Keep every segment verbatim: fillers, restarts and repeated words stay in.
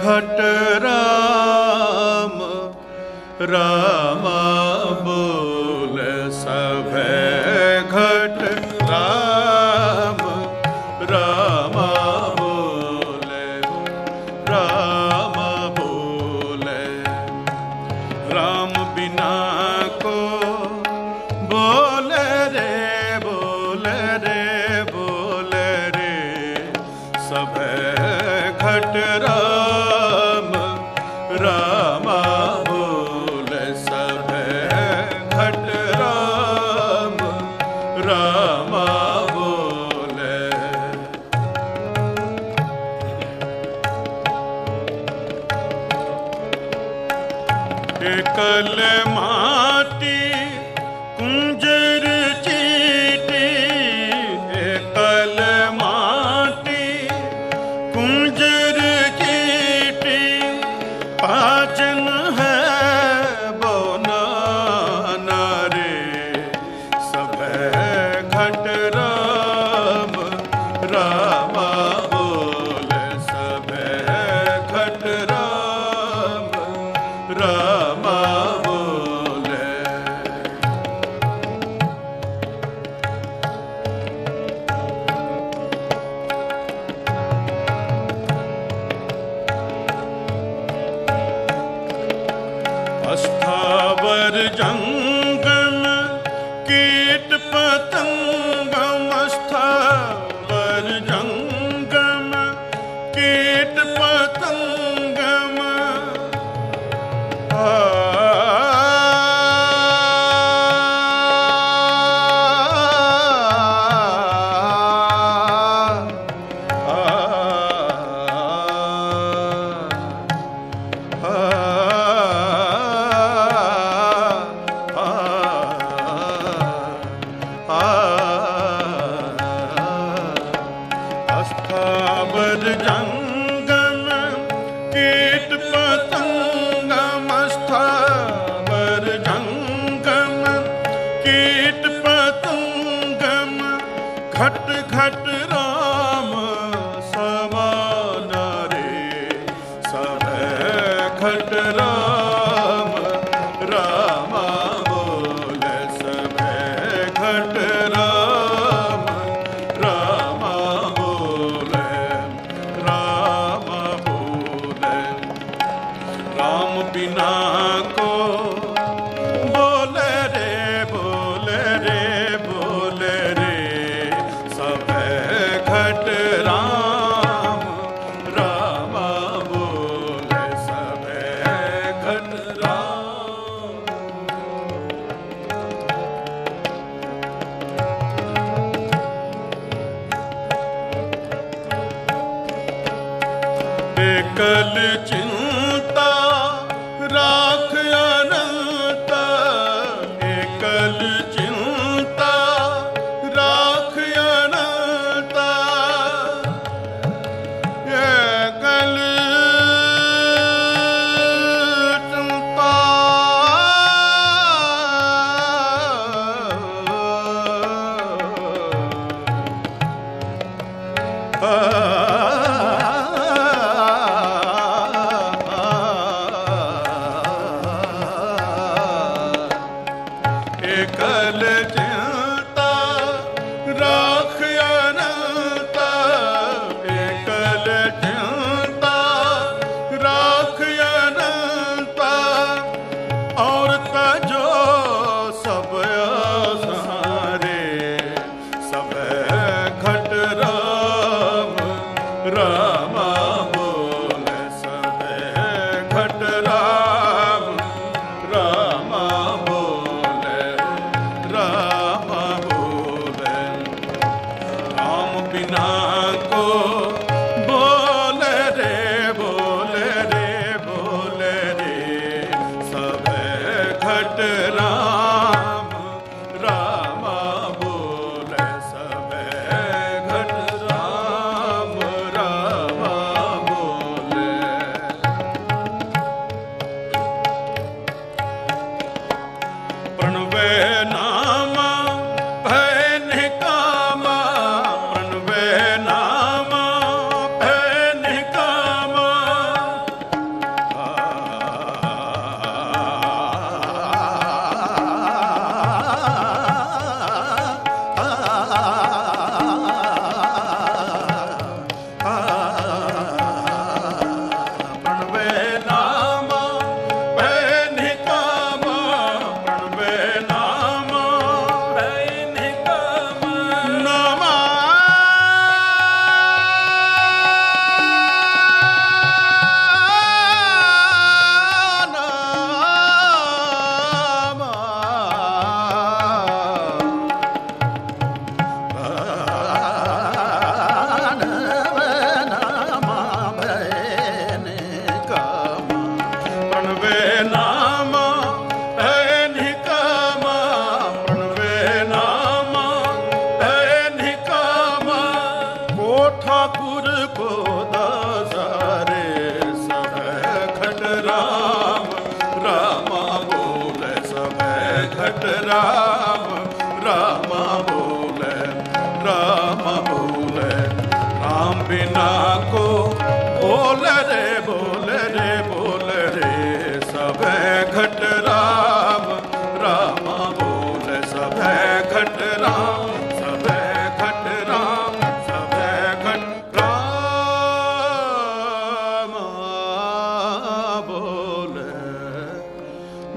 घट राम राम बोले सभे घट राम राम बोले राम बोले राम बिना को बोले रे बोले रे बोले रे सभे घट राम राम बोले सभे घट राम राम बोले एकल माटी कुंजर चीटी एकल माटी कुंजर चीटी पाचन है बोना रे सभे घट राम राम बोले सभे घट राम राम बोले अस्थावर जंगम कीट पतंगम अस्थावर जंगम कीट पतंगम आ अस्थावर जंगम कीट पतंगम अस्थावर जंगम कीट पतंगम घट घट राम समान रे सभे घट राम राम बोले सभे घट राम राम बोले राम बोले राम बिना को बोले रे बोले रे बोले रे सभे घट राम राम बोले सभे घट राम एकल चिंता राख अनंत एकल चिंता राख अनंत एकल चिंता आ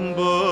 बोल